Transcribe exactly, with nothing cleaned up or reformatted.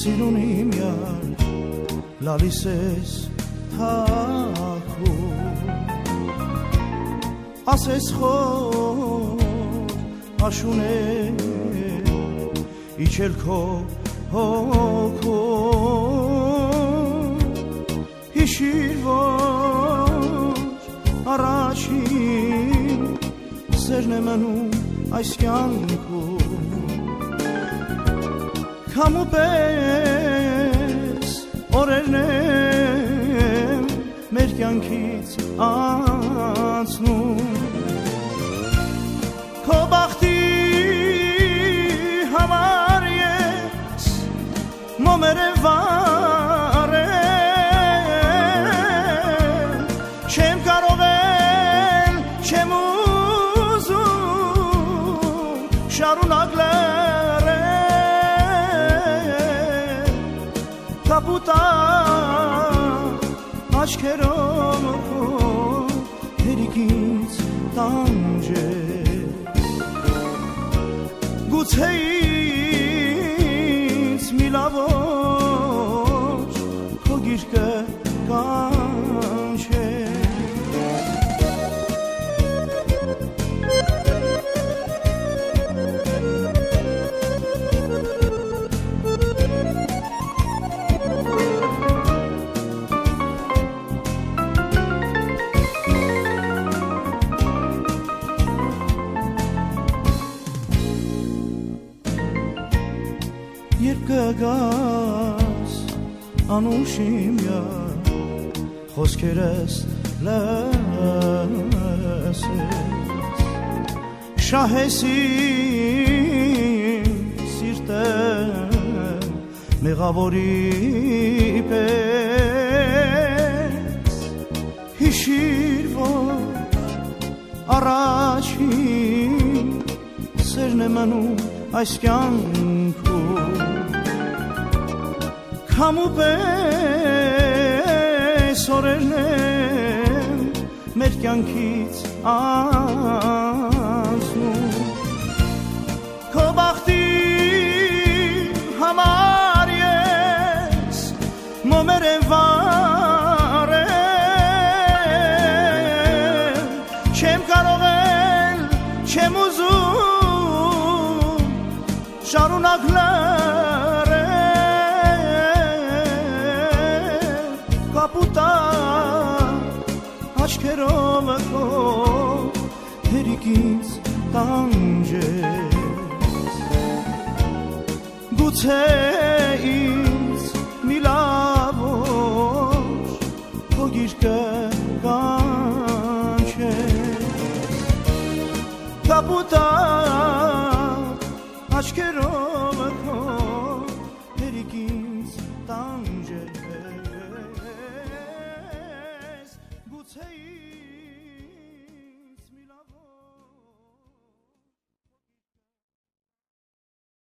սիրուն իմ յար լալիս ես թախու ասես խոր աշուն է իջել քո հոգու հիշիր որ առաջին սերն է մնում այս կյանքում քամու պես օրերն եմ մեր կյանքից անցնում քո բախտի համար ես մոմեր եմ վարել չեմ կարող էլ չեմ ուզում շարունակ լռել կապուտա աչքերով հերիկից տանջել գուցե ինձ մի լավոր քո գիրկը կանչել երբ կգաս անուշ իմ յար խոսքերս լսես շահես իմ սիրտը մեղավորի պես հիշիր որ առաջին սերն է մնում այս կյանքում քամու պես օրերն եմ մեր կյանքից անցնում քո բախտի համար ես մոմեր եմ վարել չեմ կարող էլ չեմ ուզում շարունակ կապուտա աչքերով քո հերիկից տանջես գուցե ինձ մի լավոր քո գիրկը կանչես կապուտա աչքերով քո հերիկից տանջես Say